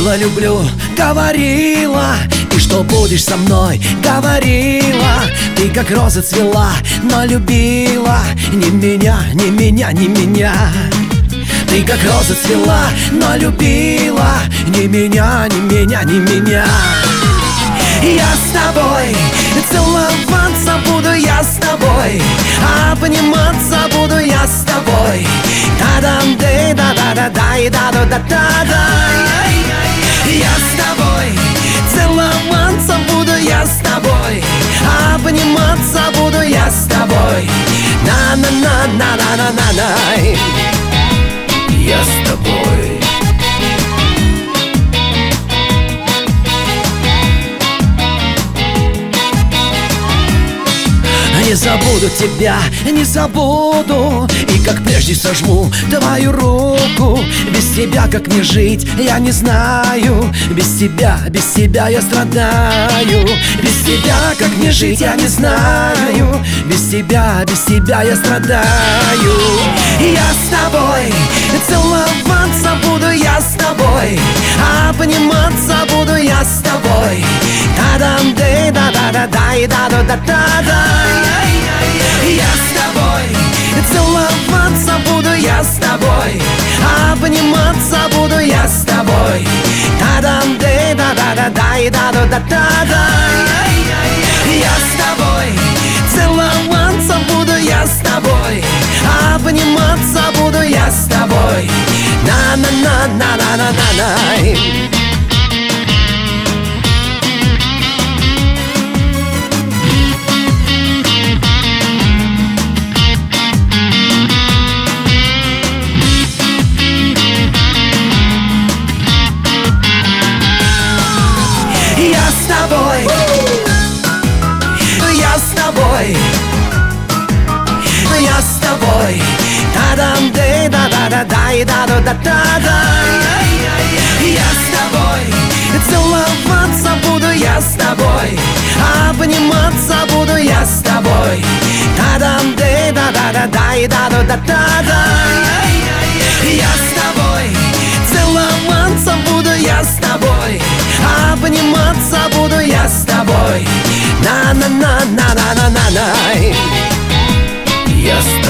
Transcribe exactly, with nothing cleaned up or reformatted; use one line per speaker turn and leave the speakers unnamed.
Говорила, люблю, говорила, и что будешь со мной, говорила. Ты как роза цвела, но любила не меня, не меня, не меня. Ты как роза цвела, но любила не меня, не меня, не меня. Я с тобой, целоваться буду я с тобой, обниматься буду я с тобой. Та-дам, дэй, да-да-да-дай, да-да-да-да-да. Я с тобой, целоваться буду я с тобой, обниматься буду я с тобой. На-на-на-на-на-на-на. Я с тобой. Не забуду тебя, не забуду, и как прежде сожму твою руку. Без тебя как мне жить, я не знаю. Без тебя, без тебя я страдаю. Без тебя как мне жить, я не знаю. Без тебя, без тебя я страдаю. Я с тобой, целоваться буду я с тобой, обниматься буду я с тобой. Та-дам, дэй, да-да-да-дай, да-да-да-да-да. Я с тобой, целоваться буду я с тобой, обниматься буду я с тобой. Та-дам, дэй, да-да-да-дай, да-да-да-да-да. Я с тобой, целоваться буду я с тобой, обниматься буду я с тобой. На-на-на-на-на-на-на. Я с тобой, я с тобой, я с тобой. Та-дам, дэй, да-да-да-дай, да-да-да-да-да. Я с тобой, целоваться буду я с тобой, обниматься буду я с тобой. Та-дам, дэй, да-да-да-дай, да-да-да-да-да. Я с тобой, целоваться буду я с тобой, обниматься буду я с тобой. На-на-на-на-на-на-на. Я с тобой.